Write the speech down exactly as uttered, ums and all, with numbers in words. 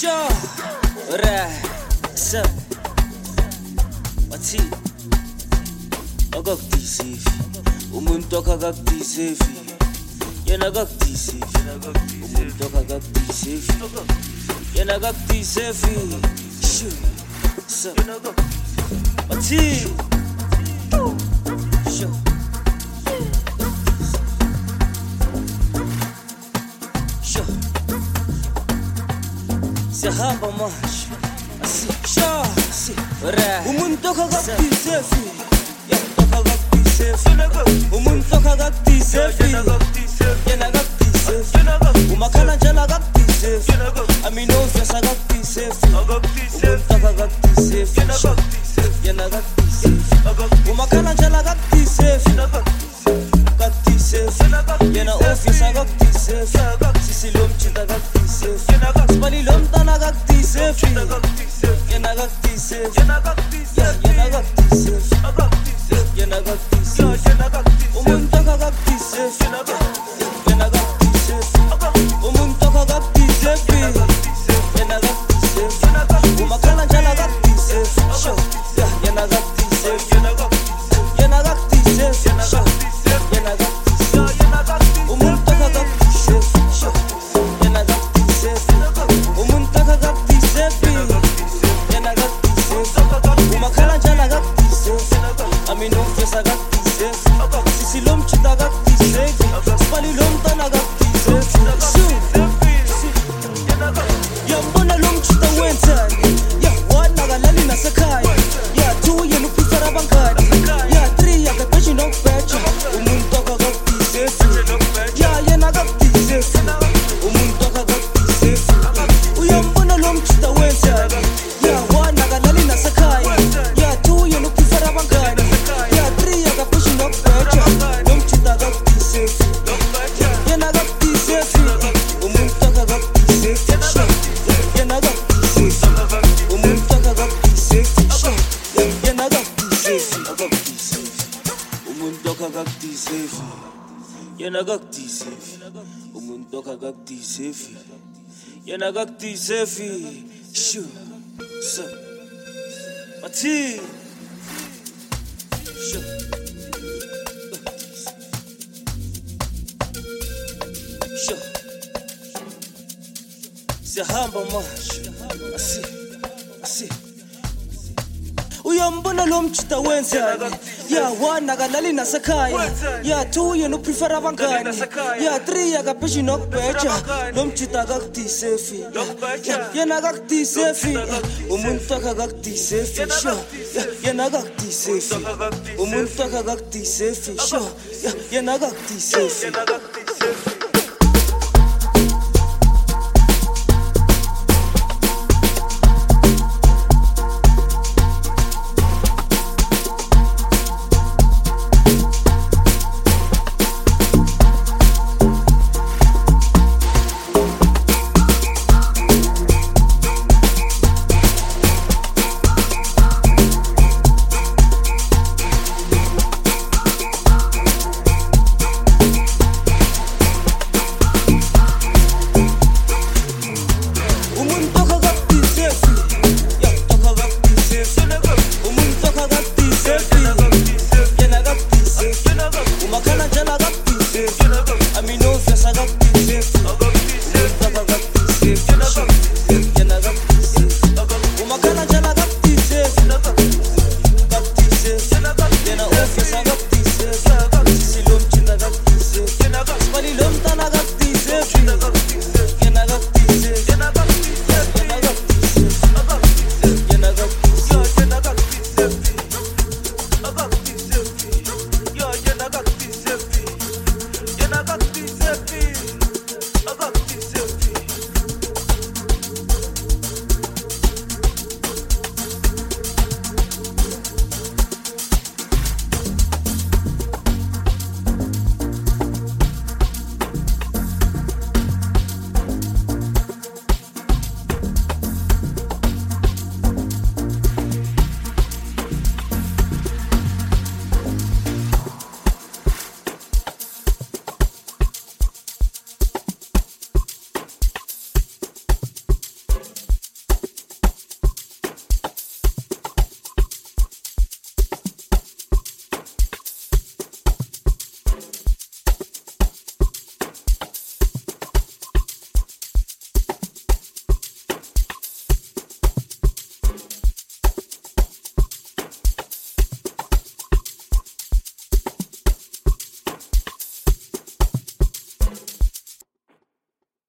Sure, right, so, what's it? Akakudeceive, umuntu akakudeceive, yena akakudeceive, umuntu akakudeceive, yena akakudeceive, sure, so, what's it? Sure. Siyahamba manje asisho si ora umuntu akakudeceive yena akakudeceive umuntu akakudeceive yena akakudeceive umakhala njalo akakudeceive aminofi akakudeceive umuntu akakudeceive yena akakudeceive umakhala njalo akakudeceive akakudeceive yena office akakudeceive sisilo mjinta akakudeceive sibali lo mntana akakudeceive yena akakudeceive yena akakudeceive yena akakudeceive umuntu akakudeceive yena akakudeceive umuntu akakudeceive yena akakudeceive umakhala njalo akakudeceive yena akakudeceive yena akakudeceive yena akakudeceive umuntu akakudeceive yena akakudeceive umuntu akakudeceive yena akakudeceive umakhala njalo akakudeceive aminofi akakudeceive sisilo mjinta akakudeceive sibali lo mntana akakudeceive yambona lo mjinta wenzani ya one akalali nasekhaya ya two yena uphifera abangani ya three akaqeshi nokubheja umuntu akakudeceive ya yena akakudeceive umuntu akakudeceive uyambona lo mjinta wenzani ya one akalali nasekhaya ya two yena uphifera abangani ya three akaqeshi nokubheja lo mjinta akakudeceive yena akakudeceive umuntu akakudeceive yena akakudeceive umuntu akakudeceive yena akakudeceive umuntu akakudeceive yena akakudeceive umuntu akakudeceive yena akakudeceive sure so bathi sure sure siyahamba manje asi asi uyambona lo mjinta wenzani ya one akalali nasekhaya ya two yena uphifera abangani ya three akapheshi nokubheja lo mjinta akakudeceive yena akakudeceive umuntu akakudeceive sure yena akakudeceive umuntu akakudeceive sure yena akakudeceive